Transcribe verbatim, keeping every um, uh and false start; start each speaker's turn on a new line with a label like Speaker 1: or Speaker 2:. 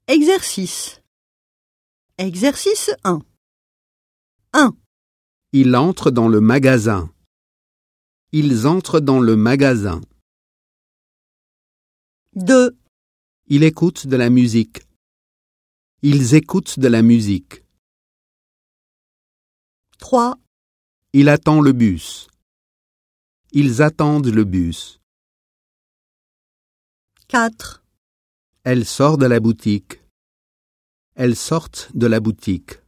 Speaker 1: Exercice. Exercice un. un.
Speaker 2: Il entre dans le magasin. Ils entrent dans le magasin.
Speaker 1: deux.
Speaker 2: Il écoute de la musique. Ils écoutent de la musique.
Speaker 1: trois.
Speaker 2: Il attend le bus. Ils attendent le bus.
Speaker 1: quatre.
Speaker 2: Elle sort de la boutique. Elles sortent de la boutique.